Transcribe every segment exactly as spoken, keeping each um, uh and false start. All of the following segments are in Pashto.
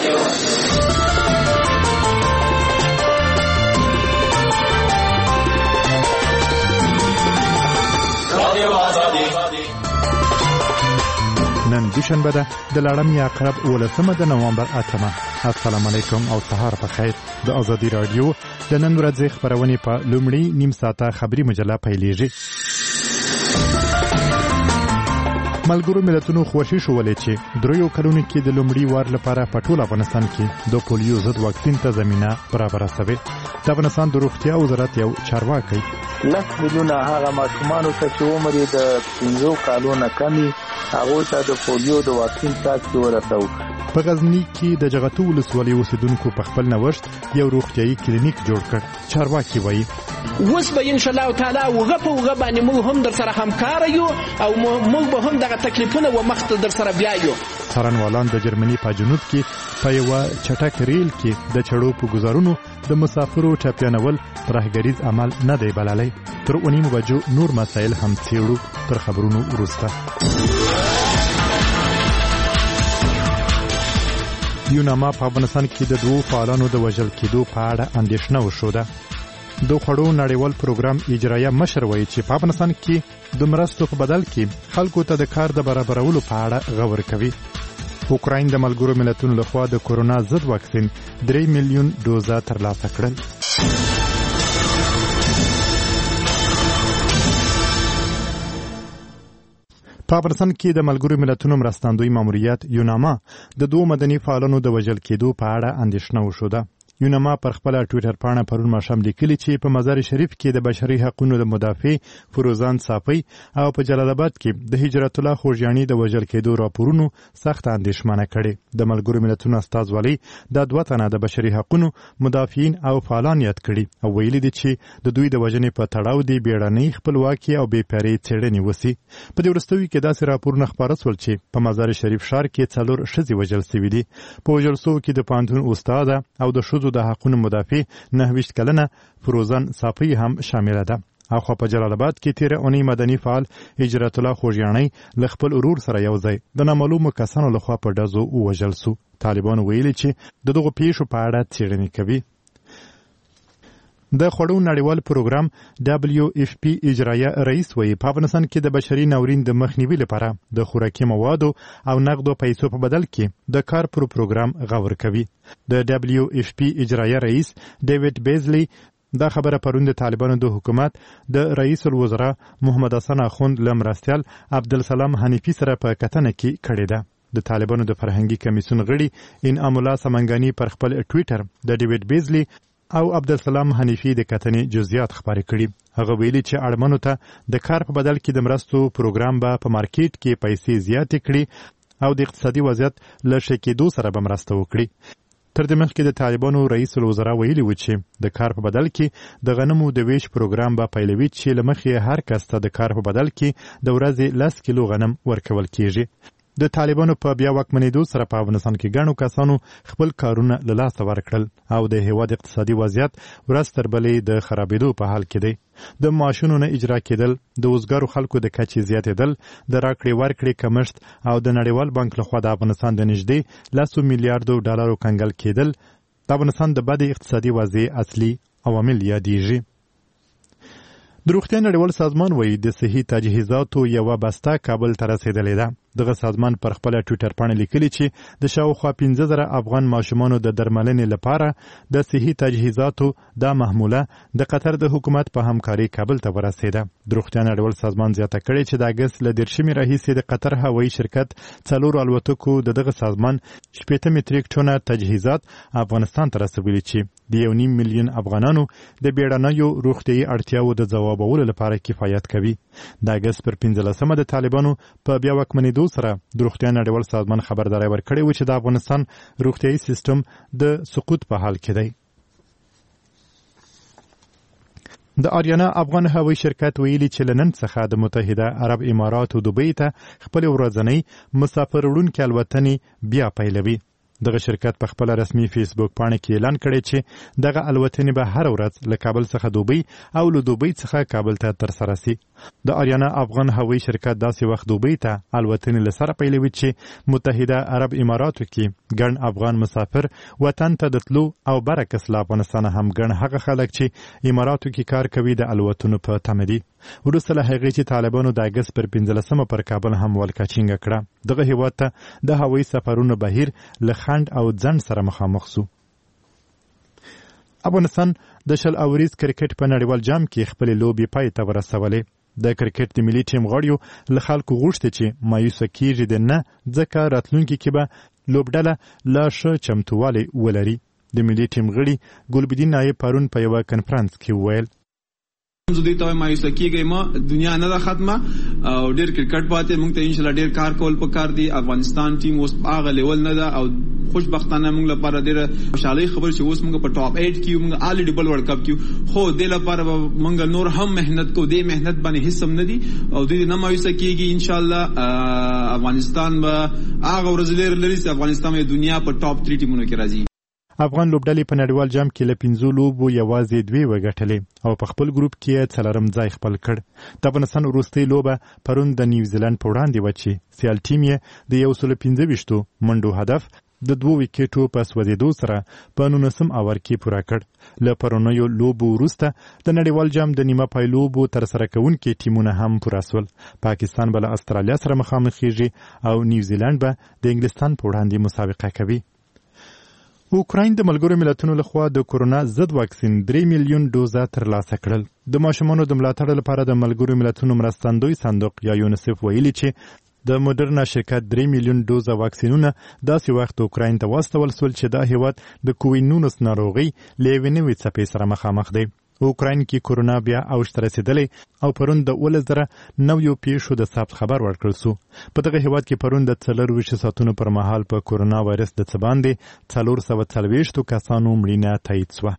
نن دوشنبه ده د لړم یا عقرب ولسمه د نوامبر اتمه. السلام علیکم او سهار په خیر. د ازادي رادیو د نن ورځې خبرونه په لومړی نیم ساعته خبري مجله پیلېږي. ملګرو ملتونو خوشی شولې چې دریو کلونو کې د لومړي وار لپاره په ټول افغانستان کې د پولیو ضد واکسین ته زمينه برابره شوه. د افغانستان د روغتیا وزارت یو چارواکي لس میلیونه هغه ماشومان ته چې عمر یې د پنځو کالو نه کمی هغه ته د پولیو د واکسین څاڅکي ورسو. په غزنی کې د جغتو ولسوالۍ اوسیدونکو په خپل نوښت یو روغتیايي کلینیک جوړ کړ. چارواکي وایي اوس به ان شاء الله تعالی وغه په وغه باندې موږ هم در سره همکار یو او موږ به هم دغه تکلیفونه و مخته در سره بیا یو. څارنوالان د جرمني په جنوب کې په یو چټک ریل کې د چړو په گزارونو د مسافرو ټاپیانول ترهګریز عمل نه دی بللی. تر اونیمو بجو نور مسایل هم څیړو. تر خبرونو وروسته یوناما په افغانستان کې د دوو فعالانو د وژل کېدو په اړه اندېښنه وښوده. د خوړو نړیوال پروګرام اجرایه مشر وایي چې په افغانستان کې د مرستو په بدل کې خلکو ته د کار د برابرولو په اړه غور کوي. اوکراین د ملګرو ملتونو لخوا د کورونا ضد واکسین درې میلیون ډوزه ترلاسه کړل. په افغانستان کې د ملګرو ملتونو مرستندوی ماموریت یوناما د دوه مدني فعالانو د وژل کېدو په اړه اندېښنه وښوده. یوناما پر خپل ټوئیټر پاڼه پرون ماښام لیکلي چې په مزار شریف کې د بشري حقوقو د مدافع فروزان صافی او په جلال آباد کې د هجرت الله خوږیانی د وژل کېدو راپورونو سخت اندېښمنه کړي. د ملګرو ملتونو استازولۍ د دوه تنه د بشري حقوقو مدافعین او فعالان یاد کړي او ویلي دي چې د دوی د وژنې په تړاو دی بیړنۍ خپلواکي او بې پرې څېړنې وسی. په دې وروستیو کې داسې راپورونه خپاره شول چې په مزار شریف ښار کې څلور ښځې وژل شوي دي. په وژل شوو کې د پوهنتون استاده او د ښځو د حقونو مدافع نهه ویشت کلنه فروزان صافی هم شامله ده. اخو په جلال آباد کې تیر اونۍ مدني فعال هجرت الله خوږیانی له خپل ورور سره یو ځای د نامعلومو کسانو لخوا په ډزو ووژل شو. طالبانو ویلي چې د دغو پیښو په اړه څېړنې کوي. د خوړو نړیوال پروګرام دبلیو اف پی اجرایه رئیس وایي په افغانستان کې د بشري ناورین د مخنیوي لپاره د خوراکي موادو او نقدو پیسو په بدل کې د کار پر پروګرام غور کوي. د دبلیو اف پی اجرایه رئیس ډیوډ بیزلی دا خبره پرون د طالبانو د حکومت د رئیس الوزرا محمد حسن اخوند له مرستیال عبدالسلام حنیفي سره په کتنه کې کړې ده. د طالبانو د فرهنګي کمیسیون غړي انعام الله سمنګانی پر خپل ټوئیټر د ډیوډ بیزلی او عبدالسلام حنیفي د کتنې جزئیات خبرې کړي. هغه ویلي چې اړمنو ته د کار په بدل کې د مرستو پروګرام به په مارکیټ کې پیسې زیاتې کړي او د اقتصادي وضعیت له ښه کېدو سره به مرسته وکړي. تر دې مخکې د طالبانو رئیس الوزرا ویلي و چې د کار په بدل کې د غنمو د ویش پروګرام به پیلوي چې له مخې هر کس ته د کار په بدل کې د ورځې لس کیلو غنم ورکول کیږي. د طالبانو په بیا واکمنېدو سره په افغانستان کې ګڼو کسانو خپل کارونه له لاسه ورکړل او د هیواد اقتصادي وضعیت ورځ تر بلې د خرابېدو په حال کې دی. د معاشونو نه اجرا کېدل، د وزګارو خلکو د کچې زیاتېدل، د راکړې ورکړې کمښت او د نړیوال بانک لخوا د افغانستان د نږدې لسو میلیارډو ډالرو کنګل کېدل د افغانستان د بدې اقتصادي وضعې اصلي عوامل یادېږي. د روغتیا نړیوال سازمان وایي د صحي تجهیزاتو یوه بسته کابل ته رسېدلې ده. دغه سازمان پر خپل ټوئیټر باندې لیکلي چې د شاوخوا پنځه زره افغان ماشومانو د درملنې لپاره د صحي تجهیزاتو دا محموله د قطر د حکومت په همکاري کابل ته ورسېده. د روغتیا نړیوال سازمان زیاته کړې چې د اګست له دېرشمې راهیسې د قطر هوایي شرکت څلورو الوتکو د دغه سازمان شپېته متریک ټونه تجهیزات افغانستان ته رسولي چې د یو نیم میلیون افغانانو د بیړنیو روغتیايي اړتیاوو د ځوابولو لپاره کفایت کوي. د اګست پر پنځلسمه د طالبانو په بیا واکمنېدو سره د روغتیا نړیوال سازمان خبرداری ورکړی و چې د افغانستان روغتیايي سیستم د سقوط په حال کې دی. د آریانا افغان هوایي شرکت ویلي چې له نن څخه د متحده عرب اماراتو دوبۍ ته خپل ورځنۍ مسافر وړونکي الوتنې بیا پیلوي. دغه شرکت په خپل رسمي فیسبوک پاڼه کې اعلان کړی چې دغه الوتنې به هر ورځ له کابل څخه دوبۍ او له دوبۍ څخه کابل ته ترسره سي. د آریانا افغان هوایي شرکت داسې وخت دوبۍ ته الوتنې له سره پیلوي چې متحده عرب اماراتو کې ګڼ افغان مسافر وطن ته د تلو او برعکس له افغانستانه هم ګڼ هغه خلک چې اماراتو کې کار کوي د الوتنو په تمه دي. وروسته له هغې چې طالبانو د اګست پر پنځلسمه پر کابل هم ولکه چینګه کړه، دغه هیواد ته د هوایي سفرونو بهیر له خنډ او ځنډ سره مخامخ سو. افغانستان د شل اوریز کرکټ په نړیوال جام کې خپلې لوبې پای ته ورسولې. د کرکټ د ملي ټیم غړیو له خلکو غوښتي چې مایوسه کیږي د نه ځکه راتلونکي کې به لوبډله لا ښه چمتووالی ولري. د ملي ټیم غړي ګلبدین نایب پرون په یوه کنفرانس کې وویل زه ته مایوسه کیږم، ما دنیا نه ده ختمه او ډیر کرکټ پاتې، موږ ته ان شاء الله ډیر کار کول پکار دي. افغانستان ټیم اوس هغه لیول نه ده او خوشبختانه موږ لپاره ډیر خوشالۍ خبر چې اوس موږ په ټاپ اټ کې موږ آلریډي بل ورلد کپ کې خو د لپاره موږ نور هم مهنت کو، دې مهنت باندې هیڅ هم نه دي او دې نه مایوسه کیږي. ان شاء الله افغانستان به هغه ورځ لري لري چې افغانستان د دنیا په ټاپ تری ټیمونو کې راځي. افغان لوبډلې په نړیوال جام کې له پنځو لوبو یوازې دوې وګټلې او په خپل ګروپ کې یې څلورم ځای خپل کړ. د افغانستان وروستۍ لوبه پرون د نیوزیلند په وړاندې وه چې سیال ټیم یې د یو سل پنځه ویشتو منډو هدف د دوو ویکټو په سوځېدو سره په نولسم اوور کې پوره کړ. له پرونیو لوبو وروسته د نړیوال جام د نیمه پای لوبو ترسره کوونکي ټیمونه هم پوره سول. پاکستان به له استرالیا سره مخامخېږي او نیوزیلند به د انګلستان په وړاندې مسابقه کوي. اوکراین د ملګرو ملتونو لخوا د کورونا ضد واکسین درې میلیون ډوزه ترلاسه کړل. د ماشومانو د ملاتړ لپاره د ملګرو ملتونو مرستندوی صندوق یا یونیسف ویلي چې د موډرنا شرکت درې میلیون ډوزه واکسینونه داسې وخت اوکراین ته واستول سول چې دا هیواد د کووید نولس ناروغۍ له یوې نوې څپې سره مخامخ دی. اوکراین کې کورونا بیا اوج ته رسېدلی او پرون د اوولس زره نویو پیښو د ثبت خبر ورکړل سو. په دغه هیواد کې پرون د څلرویشت ساعتونو پر مهال په کورونا وایرس د څه باندې څلور سوه څلوېښتو کسانو مړینه تایید سوه.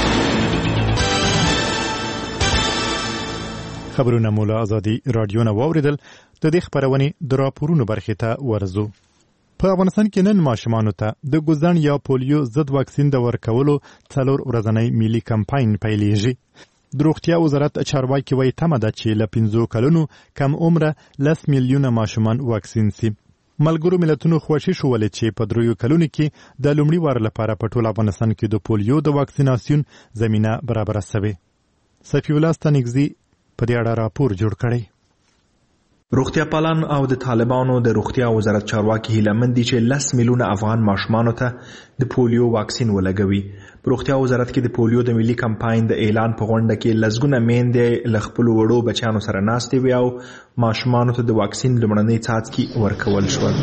خبرونه مو له ازادي راډیو نه واورېدل. د دې خپرونې د راپورونو برخې ته ورځو. په افغانستان کې نن ماشومانو ته د ګوزن یا پولیو ضد واکسین د ورکولو څلور ورځنی ملي کمپاین پیلېږي. د روغتیا وزارت چارواکي وایي تمه ده چې له پنځو کلونو کم عمره لس میلیونه ماشومان واکسین سي. ملګرو ملتونو خوښي ښولې چې په دریو کلونو کې د لومړي وار لپاره په ټول افغانستان کې د پولیو د واکسیناسیون زمینه برابره سوې. صفي الله ستانکزي په دې اړه راپور جوړ کړی. روغتیا پالان او د طالبانو د روغتیا وزارت چارواکي هیله مند دي چې لس میلیونه افغان ماشومانو ته د پولیو واکسین ولګوي. په روغتیا وزارت کې د پولیو د ملي کمپاین د اعلان په غونډه کې لسګونه میندې له خپلو وړو بچیانو سره ناستې وې او ماشومانو ته د واکسین لومړنۍ څاڅکي ورکول شول.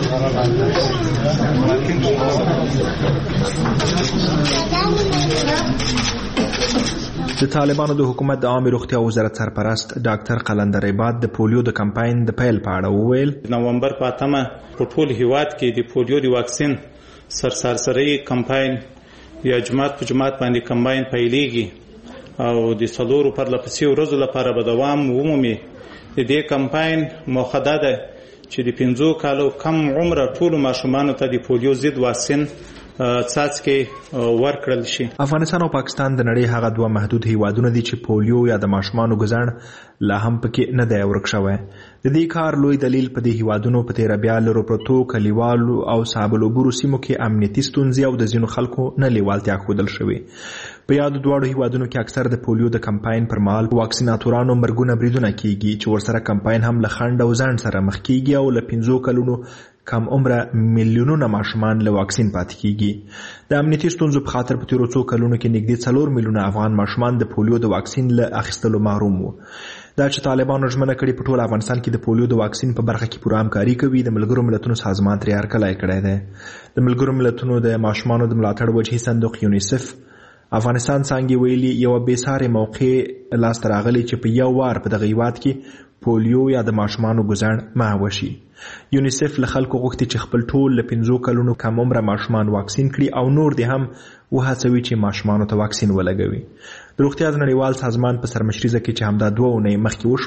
د طالبانو د حکومت د عامه روغتیا وزارت سرپرست ډاکټر قلندر عباد د پولیو د کمپاین د پیل په اړه وویل نومبر په اتمه په ټول هیواد کې د پولیو د واکسین سرسرسري کمپاین یا جماعت په جماعت باندې کمپاین پیلېږي او د څلورو پرلپسې ورځو لپاره به دوام ومومي. د دې کمپاین موخه دا ده چې د پنځو کالو کم عمره ټولو ماشومانو ته د پولیو ضد واکسین څاڅکي ورکړل شي. افغانستان او پاکستان د نړۍ هغه دوه محدود هیوادونه دي چې پولیو یا د ماشومانو ګزړ لا هم پکې نه دی ورک شوی. د دې کار لوی دلیل په دې هیوادونو په تیره بیا لرو پرتو کلیوالو او سابلوبورو سیمو کې امنیتي ستونزې او د ځینو خلکو نه لیوالتیا ښودل شوې. په یادو دواړو هیوادونو کې اکثر د پولیو د کمپاین پر مهال واکسیناتورانو مرګونه بریدونه کیږي چې ورسره کمپاین هم له خنډ او ځنډ سره مخ کیږي او له پنځو کلونو کم عمره میلیونونه ماشومان له واکسین پاتې کیږي. د امنیتي ستونزو په خاطر په تیرو څو کلونو کې نږدې څلور میلیونه افغان ماشومان د پولیو د واکسین له اخیستلو محروم وو. دا چې طالبانو ژمنه کړې په ټول افغانستان کې د پولیو د واکسین په برخه کې پوره همکاري کوي، د ملګرو ملتونو سازمان ترې هرکلی کړی دی. د ملګرو ملتونو د ماشومانو د ملاتړ وجهي صندوق یونیسف افغانستان څانګې ویلي یوه بېسارې موقع لاسته راغلی چې په یو وار په دغه هیواد کې پولیو یا د ماشومانو ګزړ مه وشي. یونیسف له خلکو غوښتي چې خپل ټول له پنځو کلونو کم عمره ماشومان واکسین کړي او نور دې هم وهڅوي چې ماشومانو ته واکسین ولګوي. د روغتیا د نړیوال سازمان په سرمشریزه کې چې همدا دوه اونۍ مخکې وشوه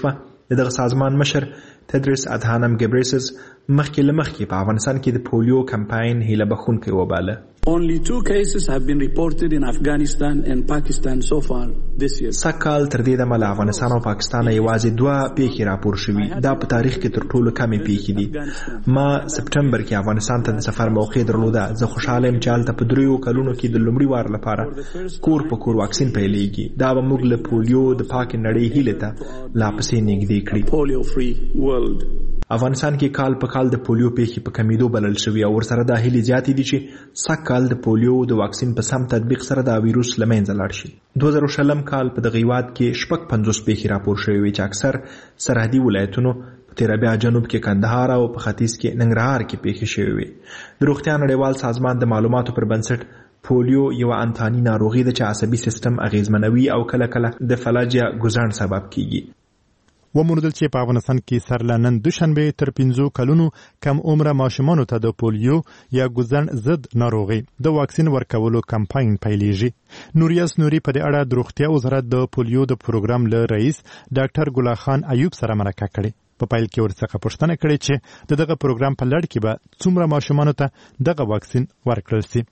د دغه سازمان مشر تدرس ادهانم ګبریسس مخکې له مخکې په افغانستان کې د پولیو کمپاین هیله بخښونکی وباله. Only two cases have been reported in Afghanistan and Pakistan so far this year. سکال تر دې دمه له افغانستان او پاکستان یوازې دوه پیښې راپور شوې. دا په تاریخ کې تر ټولو کمې پیښې دي. ما سپټمبر کې افغانستان ته د سفر موقع درلوده. زه خوشاله یم چې هلته په دریو کلونو کې د لومړي وار لپاره کور په کور واکسین پیلېږي. دا به موږ له پولیو د پاک نړۍ هیلې ته لا پسې نږدې کړي. Polio free world. افغانستان کې کال په کال د پولیو پیښې په کمیدو بلل شوي او ورسره دا هیلې زیاتې دي چې سږ کال د پولیو د واکسین په سم تطبیق سره دا ویروس له منځه لاړ شي. دوه زره شلم کال په دغه هیواد کې شپږ پنځوس پیښې راپور شوې وې چې اکثر سرحدي ولایتونو په تیرابیا جنوب کې کندهار او په ختیځ کې ننګرهار کې پیښې شوې وې. د روغتیا نړیوال سازمان د معلوماتو پر بنسټ پولیو یو انتاني ناروغي ده چې عصبي سیستم اغیزمنوي او کله کله د فلج یا ګوزڼ سبب کیږي. وموندل چې په افغانستان کې سر له نن دوشنبه تر پنځو کلونو کم عمره ماشومانو ته د پولیو یا ګوزڼ ضد ناروغي د واکسین ورکولو کمپاین پیلېږي. نوریاس نوري په دې اړه د روغتیا وزارت د پولیو د پروګرام له رئیس ډاکټر ګلا خان ایوب سره مرکه کړې. په پیل کې ورڅخه پوښتنه کړې چې د دغه پروګرام په لړ کې به څومره ماشومانو ته دغه واکسین ورکړل شي.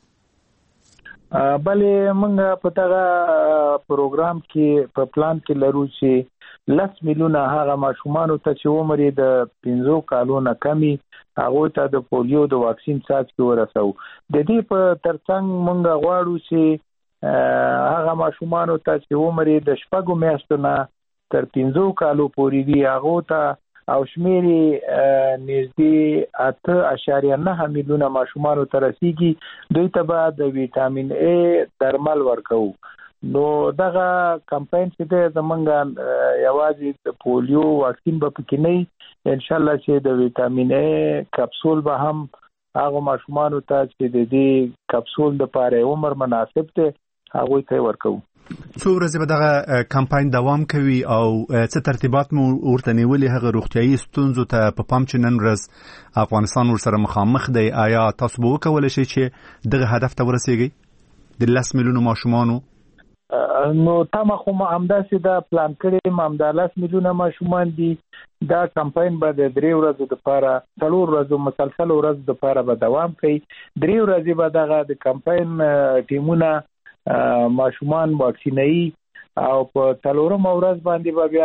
بلې موږ په دغه پروګرام کې په پلان کې لرو چې لس میلیونه هغه ماشومانو ته چې عمر یې د پنځو کالو نه کمی هغه ته د پولیو د واکسین څاڅکي ورسو. د دې په ترڅنګ موږ غواړو چې هغه ماشومانو ته چې عمر یې د شپږو میاشتو نه تر پنځو کالو پورې وي هغه ته او شمیر نږدې اته اعشاریه نه میلیونه ماشومانو ته رسیږي. دوی ته به د ویټامین ای درمل ورکوو. نو دغه کمپاین چې ده زمونږ یوازې د پولیو واکسین به پکې نه ان شاء الله چې د ویټامین ای کپسول به هم هغه ماشومانو ته چې د دې کپسول د پاره عمر مناسب دی هغه ته ورکوو. څو ورځې به دغه کمپاین دوام کوي او څه ترتیبات مو ورته نیولې هغه روغتیايي ستونزو ته په پام چې نن ورځ افغانستان ورسره مخامخ دی؟ آیا تاسو به وکولی شئ چې دغه هدف ته ورسیږئ د لس میلیونو ماشومانو؟ نو تمه خو همداسې دا پلان کړی م همدا لس میلیونه ماشومان دي. دا کمپاین به د درې ورځو دپاره څلور ورځو مسلسل ورځو دپاره به دوام کوي. درې ورځې به دغه د کمپاین ټیمونه ماشومان واکسینوي او په څلورمه ورځ باندې به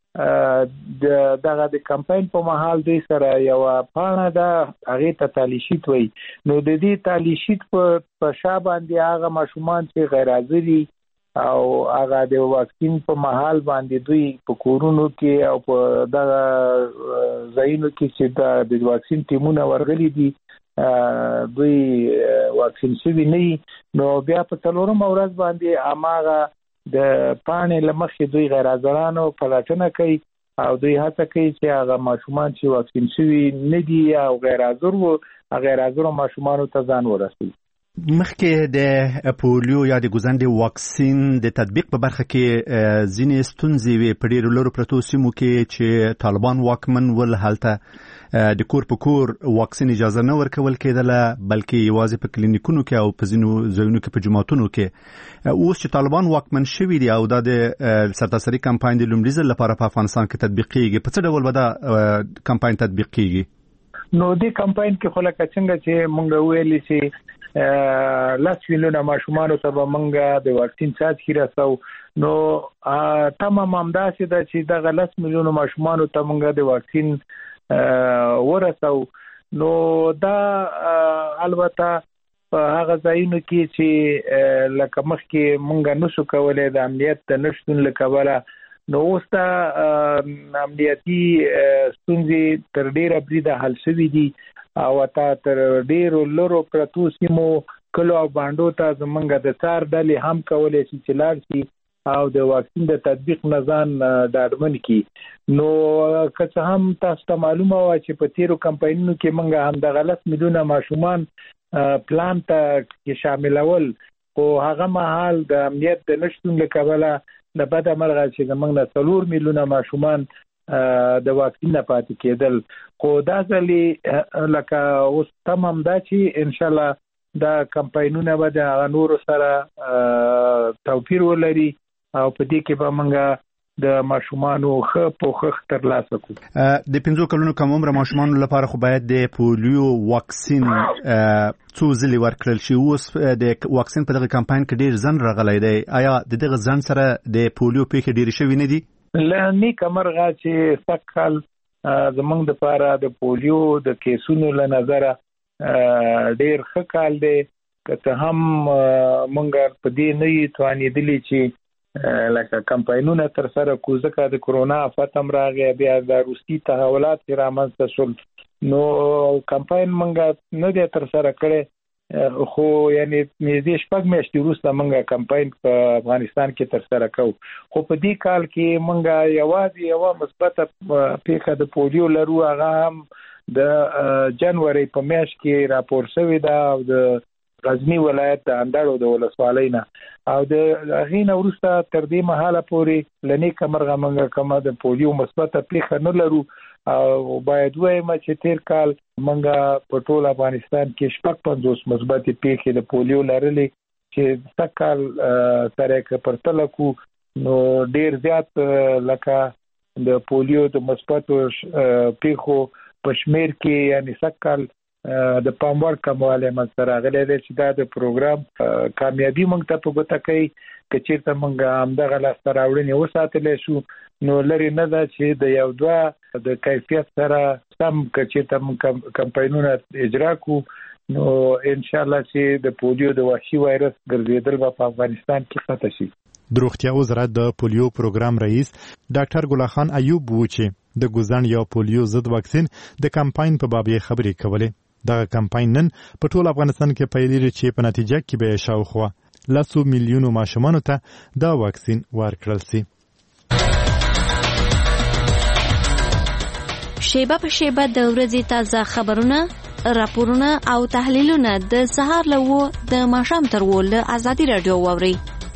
بیا دغه د کمپاین په مهال دوی سره یوه پاڼه ده هغې ته تالی شیټ وایي. نو د دې تالی شیټ په شا باندې هغه ماشومان چې غیر حاضر دي او هغه د واکسین په محل باندې دوی په کورونو کې او په دغه ځایونو کې چې د واکسین ټیمونه ورغلي دي دوی واکسین شوي نه وي. نو بیا په څلورمه ورځ باندې هماغه د پاڼې له مخې دوی غیر حاضرانو پلټنه کوي او دوی هڅه کوي چې هغه ماشومان چې واکسین شوي نه دي او غیر حاضر وو غیر حاضرو ماشومانو ته ځان ورسوي. مخکې د پولیو یا د ګوزڼ واکسین د تطبیق په برخه کې ځینې ستونزې وې په ډېرو لرو پرتو سیمو کې چې طالبان واکمن ول. هلته د کور په کور واکسین اجازه نه ورکول کېدله بلکې یوازې په کلینیکونو کې او په ځینو ځایونو کې په جوماتونو کې. اوس چې طالبان واکمن شوي دي او دا د سرتاسري کمپاین د لومړي ځل لپاره په افغانستان کې تطبیق کېږي، په څه ډول به دا کمپاین تطبیق کېږي؟ نو دې کمپاین کې خو لکه څنګه چې موږ ویلي چې لس میلیونه ماشومانو ته به موږ د واکسین څاڅکي رسو. نو تمه م همداسې ده چې دغه لس میلیونه ماشومانو ته موږ د واکسین ورسو. نو دا البته په هغه ځایونو کې چې لکه مخکې موږ نشو کولی د امنیت د نشتون له کبله، نو اوس دا امنیتي ستونزې تر ډېره بریده حل شوي دي او تا تر ډېرو لرو پرتو سیمو کلو او بانډو ته زمونږ د څار ډلې هم کولی شي چې لاړ شي او د واکسین د تطبیق نه ځان ډاډمن کړي. نو که څه هم تاسو ته معلومه وه چې په تېرو کمپاینونو کې موږ همدغه لس میلیونه ماشومان پلان ته شاملول، خو هغه مهال د امنیت د نشتون له کبله د بده مرغه چې زموږ نه څلور میلیونه ماشومان د واکسین نه پاتې کېدل. خو دا ځلې لکه اوس تم هم دا چې انشاءالله دا کمپاینونه به د هغه نورو سره توپیر ولري او په دې کې به موږ د ماشومانو ښه پوښښ ترلاسه کړو. د پنځو کلونو کم عمره ماشومانو لپاره خو باید د پولیو واکسین څو ځلې ورکړل شي. اوس د واکسین په دغه کمپاین کې ډېر ځنډ راغلی دی. آیا د دغه ځنډ سره د پولیو پیښې ډېرې شوې نه دي؟ له نیکه مرغه چې سږ کال زموږ دپاره د پولیو د کیسونو له نظره ډېر ښه کال دی، که څه هم موږ په دې نه یو توانېدلي چې لکه کمپاینونه تر سره کو، ځکه د کورونا آفت هم راغی، بیا د روسي تحولات چې رامنځته شول، نو کمپاین موږ نه دی تر سره کړی، خو یعنی نږدې شپږ میاشتې وروسته موږ کمپاین په افغانستان کې تر سره کوو. خو په دې کال کې موږ یوازې یوه مثبته پیښه د پولیو لرو، هغه هم د جنوري په میاشت کې راپور شوې ده او د غزنی ولایت د اندړو د ولسوالۍ نه، او د هغې نه وروسته تر دې مهاله پورې له نیکه مرغه موږ کومه د پولیو مثبته پیښه نه لرو. او باید ووایم چې تیر کال موږ په ټول افغانستان کې شپږ پنځوس مثبتې پیښې د پولیو لرلې، چې سږ کال سره یې پرتله کړو نو ډېر زیات لکه د پولیو د مثبتو پیښو په شمېر کې یعنی سږ کال د پام وړ کموالی منځته راغلی دی، چې دا د پروګرام کامیابي موږ ته په ګوته کوي. که چېرته موږ همدغه لاسته راوړنې وساتلی شو نو لرې نه ده چې د یو دوه د کیفیت سره سم که چېرته موږ کمپاینونه اجرا کړو نو انشاءالله چې د پولیو د وحشي وایرس ګرځېدل به په افغانستان کې ختم شي. د روغتیا وزارت د پولیو پروګرام رئیس ډاکټر ګل خان ایوب و چې د ګوزن یا پولیو ضد واکسین د کمپاین په باب یې خبرې کولې. دغه کمپاین نن په ټول افغانستان کې پیلېږي چې په نتیجه کې به شاوخوا لسو میلیونو ماشومانو ته دا واکسین ورکړل شي. شیبه په شیبه د ورځې تازه خبرونه، راپورونه او تحلیلونه د سهار له وو د ماښام تر وو له ازادي راډیو واورئ.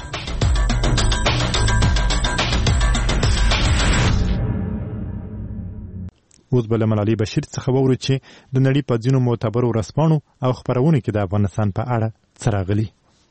اوس به له ملالۍ بشیر څخه واورو چې د نړۍ په ځینو معتبرو ورځپاڼو او خپرونو کې د افغانستان په اړه څه راغلي.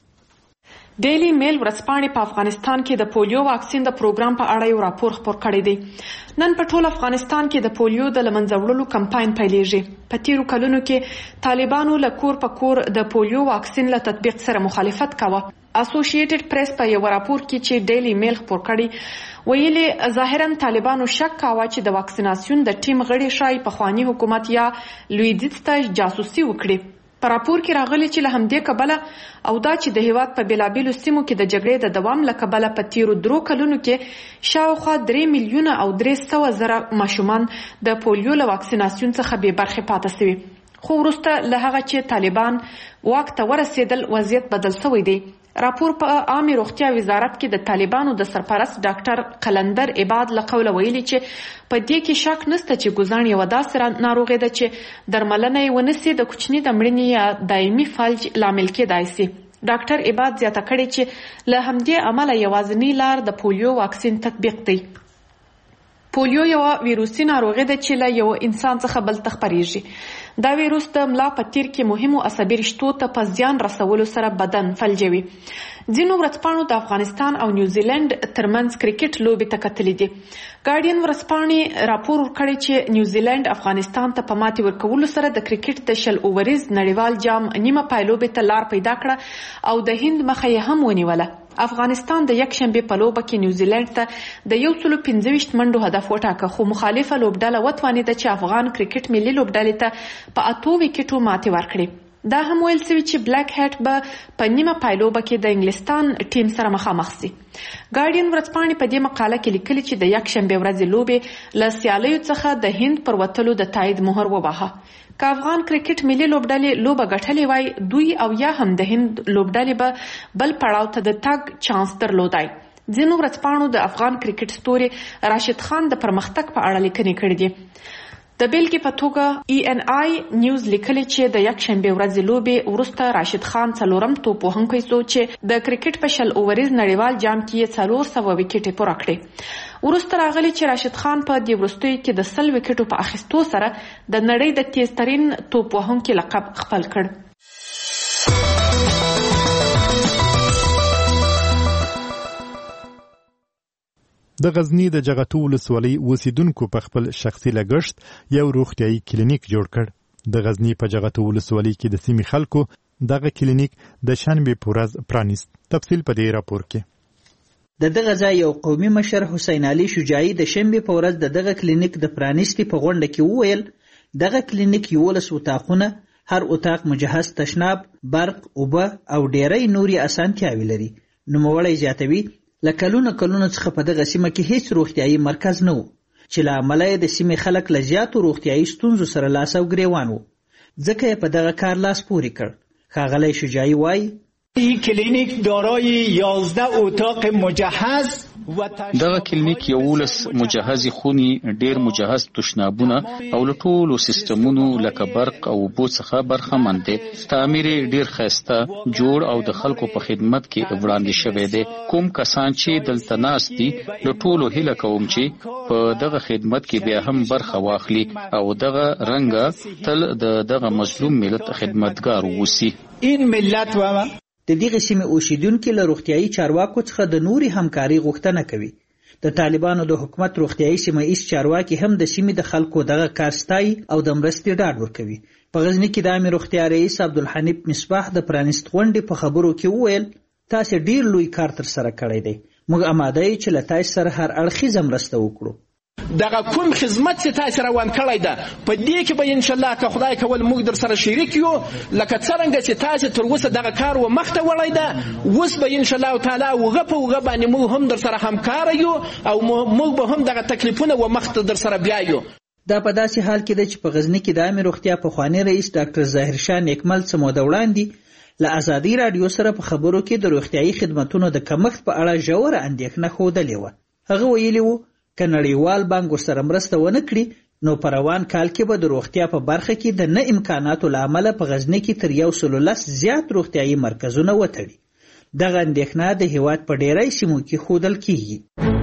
ډیلی میل ورځپاڼې په افغانستان کې د پولیو واکسین د پروګرام په اړه یو راپور خپور کړی دی. نن په ټول افغانستان کې د پولیو د له منځه وړلو کمپاین پیلېږي. په تیرو کلونو کې طالبانو له کور په کور د پولیو واکسین له تطبیق سره مخالفت کاوه. اسوسییټډ پریس په یو راپور کې چې ډیلی میل خپور کړی ویلي ظاهرا طالبانو شک کاوه چې د واکسیناسیون د ټیم غړي شای په خواني حکومت یا لویدیځ ته جاسوسي وکړي. په راپور کې راغلي چې له همدې کبله او دا چې د هیواد په بیلابیلو سیمو کې د جګړې د دوام له کبله په تیرو درو کلونو کې شاوخوا درې میلیونه او درې سوه زره ماشومان د پولیو له واکسیناسیون څخه بې برخې پاتې سوي. خو وروسته له هغه چې طالبان واک ته ورسېدل وضعیت بدل شوی دی. راپور په عامه روغتیا وزارت کې د طالبانو د سرپرست ډاکټر قلندر عباد له قوله ویلي چې په دې کې شک نشته چې ګوزن یوه داسې ناروغي ده چې درملنه یې ونسي د کوچني د مړینې یا دایمي فلج لامل کېدای شي. ډاکټر عباد زیاته کړې چې له همدې امله یوازینی لار د پولیو واکسین تطبیق دی. پولیو یو ویروسي ناروغي ده چې له یو انسان څخه بل ته خپریږي. دا ویروس د ملا په تیر کې مهمو عصبي رشتو ته په زیان رسولو سره بدن فلجوي. ځینو ورځپاڼو د افغانستان او نیوزیلند ترمنځ کرکټ لوبې ته کتلې دي. ګارډین ورځپاڼې راپور ورکړی چې نیوزیلند افغانستان ته په ماتې ورکولو سره د کرکټ د شل اووریز نړیوال جام نیمه پایلوبې ته لار پیدا کړه او د هند مخه یې هم ونیوله. افغانستان د یکشنبه په لوبه کې نیوزیلند ته د یو سلو پنځه ویشت منډو هدف وټاکه، خو مخالفه لوبډله وتوانېده چې افغان کرکټ ملي لوبډلې ته په اتو وکټو ماتې ورکړي. دا هم ویل سوي چې بلیک هټ به په نیمه پایلوبه کې د انګلستان ټیم سره مخامخ سي. ګارډین ورځپاڼې په دې مقاله کې لیکلي چې د یکشنبه ورځې لوبې له سیالیو څخه د هند پر وتلو د تایید مهر وواهه. که افغان کرکټ ملي لوبډلې لوبه ګټلې وای، دوی او یا هم د هند لوبډلې به بل پړاو ته د تګ چانس درلودای. ځینو ورځپاڼو د افغان کرکټ ستوري راشد خان د پرمختګ په اړه لیکنې کړې دي. د بیلګې په توګه ای ان آی نیوز لیکلي چې د یکشنبه ورځې لوبې وروسته راشد خان څلورم توپ وهونکی شو چې د کرکټ په شل اووریز نړیوال جام کې یې څلور سوه وکټې پوره کړې. وروسته راغلي چې راشد خان په دې وروستیو کې د سل وکټو په اخیستو سره د نړۍ د تیزترین توپ وهونکي لقب خپل کړ. د غزنی د جغتو ولسوالۍ اوسیدونکو په خپل شخصي لګښت یو روغتیايي کلینیک جوړ کړ. د غزنی په جغتو ولسوالۍ کې د سیمې خلکو دغه کلینیک د شنبې په ورځ پرانیست. تفصیل په دې راپور کې. د دغه ځای یو قومي مشر حسین علي شجاعي د شنبې په ورځ د دغه کلینیک د پرانیستي په غونډه کې وویل دغه کلینیک یولس اتاقونه، هر اتاق مجهز تشناب، برق، اوبه او ډیری نوري اسانتیاوې لري. نوموړی زیاتوي له کلونو کلونو څخه په دغه سیمه کې هیڅ روغتیايي مرکز نه و چې له امله یې د سیمې خلک له زیاتو روغتیايي ستونزو سره لاس او ګریوان وو، ځکه یې په دغه کار لاس پورې کړ. ښاغلی شجاعي وایي این کلینیک دارای یازده اتاق مجهز و دغه کلینیک یولس مجهز خونی، ډیر مجهز تشنابونه او له ټولو سیستمونو لکه برق او اوبو څخه برخمن دی. تعمیر ډیر ښایسته جوړ او د خلکو په خدمت کې وړاندې شوی دی. کوم کسان چې دلته ناست دي له ټولو هیله کوم چې په دغه خدمت کې بیا هم برخه واخلي او دغه رنګه تل د دغه مظلوم ملت خدمتګار ووسی. این ملت و د دغه سیمې اوسیدونکي له روغتیايي چارواکو څخه د نوري همکاري غوښتنه کوي. د طالبانو د حکومت روغتیايي سیمه ایز چارواکي هم د سیمې د خلکو دغه کار ستایي او د مرستې ډاډ ورکوي. په غزني کې د عامې روغتیا رئیس عبدالحنیف مصباح د پرانیست غونډې په خبرو کې وویل تاسې ډیر لوی کار ترسره کړی دی. موږ آماده یو چې له تاسې سره هر اړخیزه مرسته وکړو. دغه کوم خدمت چې تاسو روان کړی ده په دې کې به ان شاء الله که خدای کول موږ در سره شریک یو، لکه څنګه چې تاسو تر اوسه دغه کار و مخته وړی ده، اوس به ان شاء الله تعالی وغه په وغه باندې موږ هم در سره همکار یو او موږ به هم دغه تکلیفونه و مخته در سره بیا یو. دا په داسې حال کې ده چې په غزني کې د عامې روغتیا پخوانی رئیس ډاکټر ظاهر شاه نیکمل څه موده وړاندې له ازادي راډیو سره په خبرو کې د روغتیايي خدمتونو د کمښت په اړه ژوره اندېښنه ښودلې وه. هغه ویلي وو که نړیوال بانک ورسره مرسته ونه کړي نو په روان کال کې به د روغتیا په برخه کې د نه امکاناتو له امله په غزني کې تر یو سلو لس زیات روغتیايي مرکزونه وتړي. دغه اندېښنه د هیواد په ډیری سیمو کې ښودل کیږي.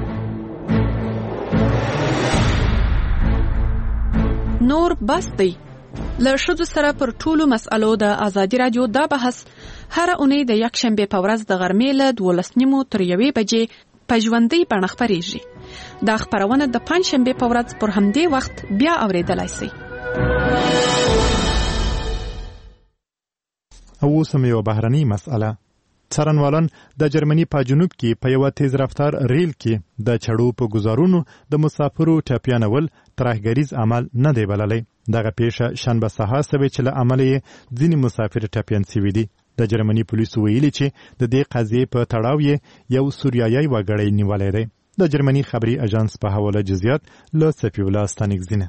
نور بس دی له ښځو سره پر ټولو مسألو د ازادي راډیو دا بحث هره اونۍ د یکشنبې په ورځ د غرمې له دولس نیمو تر یوې بجې په ژوندۍ بڼه خپریږي. دا خپرونه د پنجشنبې په ورځ پر همدې وخت بیا اوریدلای شئ. او اوس هم یوه بهرنۍ مسئله. څارنوالان د جرمني په جنوب کې په یوه تیز رفتار ریل کې د چړو په ګزارونو د مسافرو ټپیانول ترهګریز عمل نه دی بللی. دغه پیښه شنبه سهار شوې چې له امله یې ځینې مسافر ټپیان شوي دي. د جرمني پولیسو ویلي چې د دې قضیې په تړاو یې یو سوریایي وګړی نیولی دی. د جرمني خبري اژانس په حواله جزئیات له صفي الله ستانکزینه.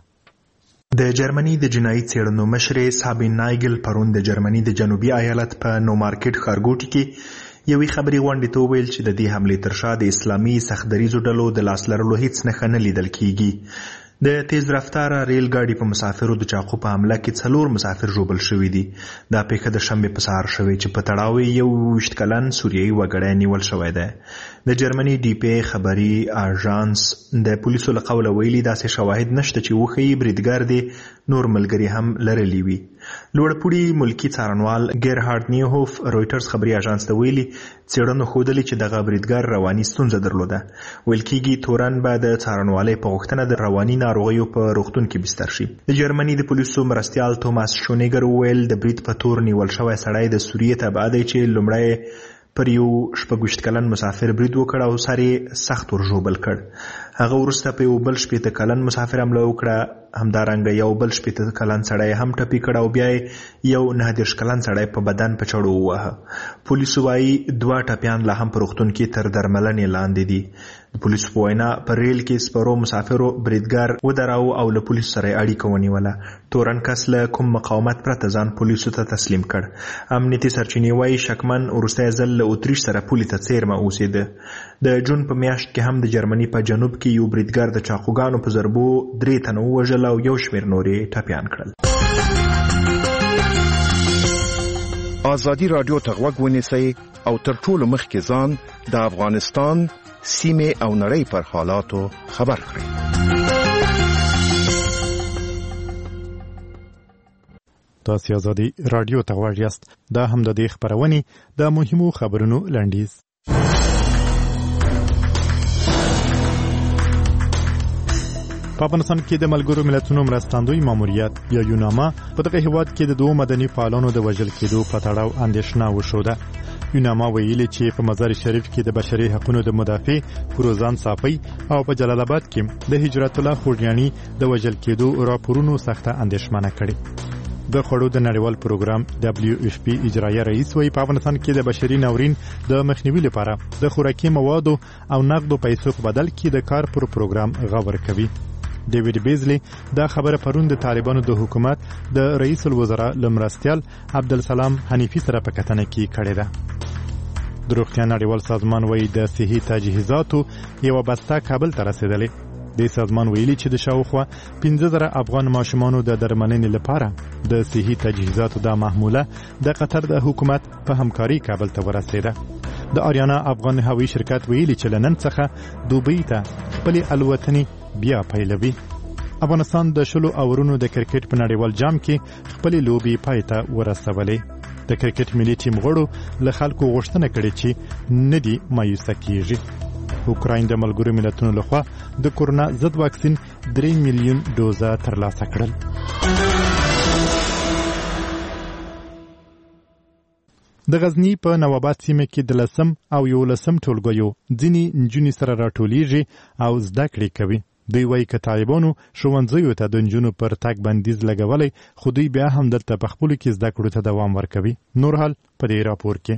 د جرمني د جنایي څېړنو مشرې سابین نایګل پرون د جرمني د جنوبي ایالت په نو مارکیټ ښارګوټي کې یوې خبري غونډې ته وویل چې د دې حملې تر شا د اسلامي سختدریزو ډلو د لاس لرلو هیڅ نښه نه لیدل کیږي. د تیز رفتاره ریل ګاډي په مسافرو د چاقو په حمله کې څلور مسافر ژوبل شوي دي. دا پیښه د شنبې په سهار شوې چې په تړاو یې یو ویشت کلن سوریایي وګړی نیول شوی دی. د جرمني ډي پی خبري اژانس د پولیسو له قوله ویلي داسې شواهد نشته چې وښیي بریدګر دې نور ملګري هم لرلي وي. لوړپوړي ملکي څارنوال ګیرهارډ نیوهوف رویټرز خبري اژانس ته ویلي څېړنو ښودلي چې دغه بریدګر رواني ستونزه درلوده. ویل کېږي تورن به د څارنوالۍ په غوښتنه د رواني ناروغیو په روغتون کې بستر شي. د جرمني د پولیسو مرستیال توماس شونیګر وویل د برید په تور نیول شوی سړی د سوریې تبعه دی چې لومړی پر یو شپږ ویشت کلن مسافر برید وکړ او سر یې سخت ورژوبل کړ. هغه وروسته په یو بل شپېته کلن مسافر حمله وکړه. همدارنګه یو بل شپېته کلن سړی هم ټپي کړ او بیا یو نهه دېرش کلن سړی په بدن په چړو وواهه. پولیسو وایي دوه ټپیان لا هم په روغتون کې تر درملنې لاندې دي. د پولیسو په وینا په ریل کې سپرو مسافرو بریدګر ودراوه او له پولیسو سره یې اړیکه ونیوله. تورن کس له کوم مقاومت پرته ځان پولیسو ته تسلیم کړ. امنیتي سرچینې وایي شکمن وروستی ځل له اتریش سره پولې ته څیرمه اوسېده. د جون په میاشت کې هم د جرمني په جنوب کې یو بریدګر د چاقوګانو په ضربو درې تنه ووژل او یو شمېر نورې ټپیان کړل. ازادي راډیو ته غوږ ونیسئ او تر ټولو مخکې ځان د افغانستان سیمې او نړۍ پر حالاتو خبر کړئ. تاسو ازادي راډیو ته غوږ یاست. دا هم د دې خبرونې د مهمو خبرونو لنډیز. په افغانستان کې د ملګرو ملتونو مرستندوی ماموریت یا یوناما په دغه هیواد کې د دوه مدني فعالانو د وژل کېدو په تړاو اندېښنه وښوده. یوناما ویلي چې په مزار شریف کې د بشري حقوقو د مدافع فروزان صافی او په جلال آباد کې د هجرت الله خوږیانی د وژل کېدو راپورونو سخته اندېښمنه کړې. د خړو د نړیوال پروګرام دبليو اف پی اجرایي رئیس وی په افغانستان کې د بشري ناورین د مخنیوي لپاره د خوراکي موادو او نقدو پیسو په بدل کې د کار پر پروګرام غور کوي. ډیوډ بیزلی دا خبره پرون د طالبانو د حکومت د رئیس الوزرا لمرستیال عبدالسلام حنیفی سره په کتنه کې کړې ده. د روغتیا نړیوال سازمان وی د صحي تجهیزاتو یو بسته کابل ته رسیدلې. د سازمان ویلي چې د شاوخوا پنځه زره افغان ماشومانو د درملنې لپاره د صحي تجهیزاتو د محموله د قطر د حکومت په همکاري کابل ته ورسېده. د آریانا افغان هوایي شرکت ویلي چې لنن څخه دوبۍ ته خپلې الوتنې بیا پیلوي. افغانستان د شلو اورونو د کرکټ په نړیوال جام کې خپلې لوبې پای ته ورسولې. د کرکټ ملي ټیم غړو له خلکو غوښتنه کړې چې نه دي مایوسه کیږي. اوکراین د ملګرو ملتونو لخوا د کورونا ضد واکسین درې میلیون ډوزه ترلاسه کړل. د غزنی په نواباد سیمه کې د لسم او یولسم ټولګیو ځینې نجونې سره راټولیږي او زده کړې کوي. دوی وایي که طالبانو ښوونځیو ته د نجونو پر تګ بندیز لګولی، خو دوی بیا هم دلته په خپلو کې زده کړو ته دوام ورکوي. نور حال په دې راپور کې.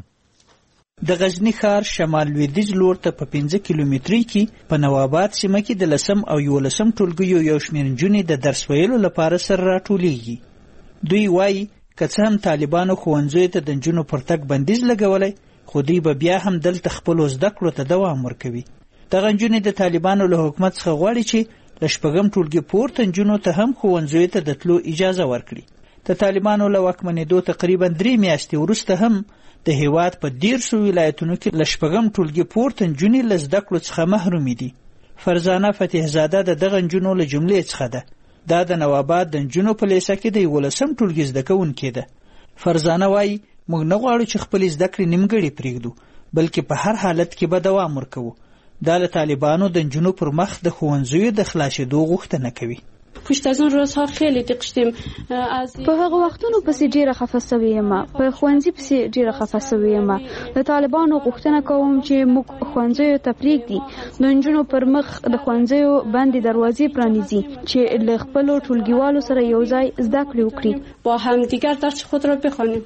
د غزنی ښار شمال لویدیځ لور ته په پنځه کیلومترۍ کې په نواباد سیمه کې د لسم او یولسم ټولګیو یو شمېر نجونې د درس ویلو لپاره سره راټولیږي. دوی وایي که څه هم طالبانو ښوونځیو ته د نجونو پر تګ بندیز لګولی، خو دوی به بیا هم دلته خپلو زده کړو ته دوام ورکوي. دغه نجونې د طالبانو له حکومت څخه غواړي چې له شپږم ټولګي پورته نجونو ته هم ښوونځیو ته د تلو اجازه ورکړي. د طالبانو له واکمنېدو تقریبا درې میاشتې وروسته هم د هیواد په دیرشو ولایتونو کې له شپږم ټولګي پورته نجونې له زده کړو څخه محرومې دي. فرزانه فتحزاده د دغه نجونو له جملې څخه ده. دا د نواباد د نجونو په لیسه کې د یولسم ټولګي زده کوونکې ده. فرزانه وایي موږ نه غواړو چې خپلې زده کړې نیمګړې پرېږدو، بلکې په هر حالت کې به دوام ورکوو. دا له طالبانو د نجونو پر مخ د ښوونځیو د خلاصېدو غوښتنه کوي. پشت از اون روزها خیلی دقشتیم از په هغه وختونو پسې ډیره خفه سوې یم، په ښوونځي پسې ډیره خفه سوې یم. د طالبانو غوښتنه کوم چې موږ ښوونځیو ته پرېږدي. د نجونو پر مخ د ښوونځیو بندې دروازې پرانیزي چې له خپلو ټولګیوالو سره یو ځای زده کړې وکړي، با همدیگر درس خود را بخوانیم.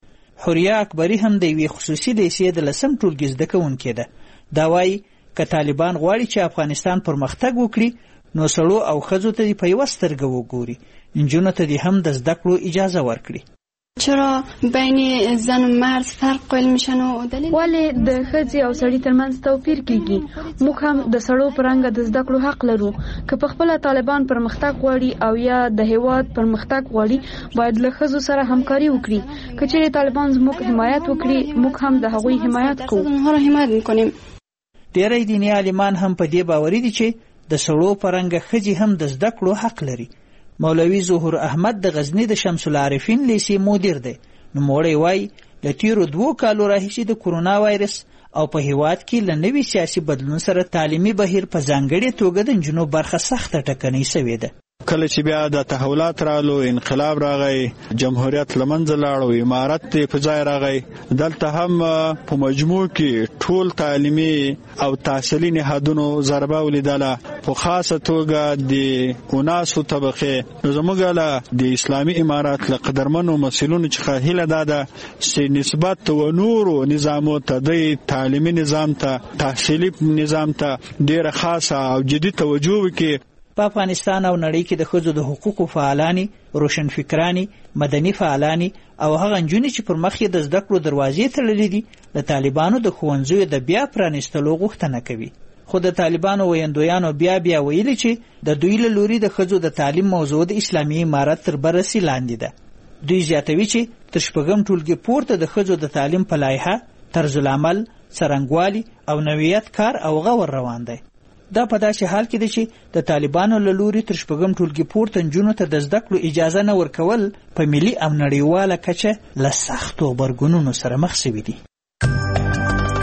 حوریه اکبری هم د یوې خصوصي لیسې د لسم ټولګي زده کوونکې ده. دا وایي که طالبان غواړي چې افغانستان پرمختګ وکړي، نو سړو او ښځو ته په یوه سترګه وګوري، نجونو ته دې هم د زده کړو اجازه ورکړي. چرا بین زن و مرد فرق قائل میشن و دلیل؟ ولې د ښځې او سړي ترمنځ توپیر کیږي؟ موږ هم د سړو په رنګه د زده کړو حق لرو. که په خپله طالبان پرمختګ غواړي او یا د هیواد پرمختګ غواړي، باید له ښځو سره همکاري وکړي. که چیرې طالبان زموږ حمایت وکړي، موږ هم د هغوی حمایت کوو. اونها را حمایت میکنیم. ډېری دیني عالمان هم په دې باوري دي چې د سړو په رنګه ښځې هم د زده کړو حق لري. مولوي ظهور احمد د غزنی د شمس العارفین لیسې مدیر دی. نوموړی وایي له تیرو دوو کالو راهیسې د کورونا وایرس او په هیواد کې له نوي سیاسي بدلون سره تعلیمي بهیر په ځانګړې توګه د نجونو برخه سخته ټکنۍ سوې ده. کله چې بیا د تحولات رالو، انقلاب راغی، جمهوریت لمنځه لاړ، امارت په ځای راغی، دلته هم په مجموع کې ټول تعلیمي او تحصیلي نهادونو ضربه ولیدله، په خاصه توګه د اوناسو طبقې. زموږ له د اسلامي امارات له قدرمنو مسؤلینو څخه هیله ده ده چې نسبت و نورو نظامو ته، د تعلیمي نظام ته، تحصیلي نظام ته ډېره خاصه او جدي توجه وکړي. په افغانستان او نړۍ کې د ښځو د حقوقو فعالانی، روشنفکرانی، مدني فعالانی او هغه نجونې چې پر مخ یې د زده کړو دروازې تړلې دي، د طالبانو د ښوونځیو د بیا پرانیستلو غوښتنه کوي. خو د طالبانو ویندویانو بیا بیا ویلي چې د دوی له لوري د ښځو د تعلیم موضوع د اسلامي امارت تر بررسي لاندې ده. دوی زیاتوي چې تر شپږم ټولګي پورته د ښځو د تعلیم په لایحه، طرز العمل، څرنګوالي او نوعیت کار او غور روان دی. دا په داسې حال کې دی چې د طالبانو له لوري تر شپږم ټولګي پورته نجونو ته د زده کړو اجازه نه ورکول په ملي او نړیواله کچه له سختو غبرګونونو سره مخ شوي دي.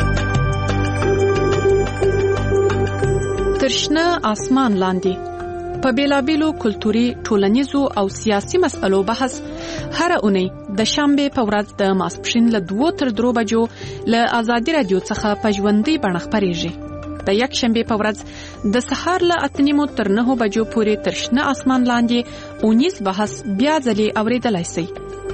تر شنه اسمان لاندې په بیلابیلو کلتوري، ټولنیزو او سیاسي مسألو بحث هر اونۍ د شنبه په ورځ د ماسپښین له دوه تر درو بجو له آزادي رادیو څخه په ژوندۍ بڼه خپرېږي. د یک شنبه په ورځ د سهار له اته نیمو تر نهو بجو پورې تر شنه اسمان لاندې اونیز بحث بیا ځلې اورېدلای شئ.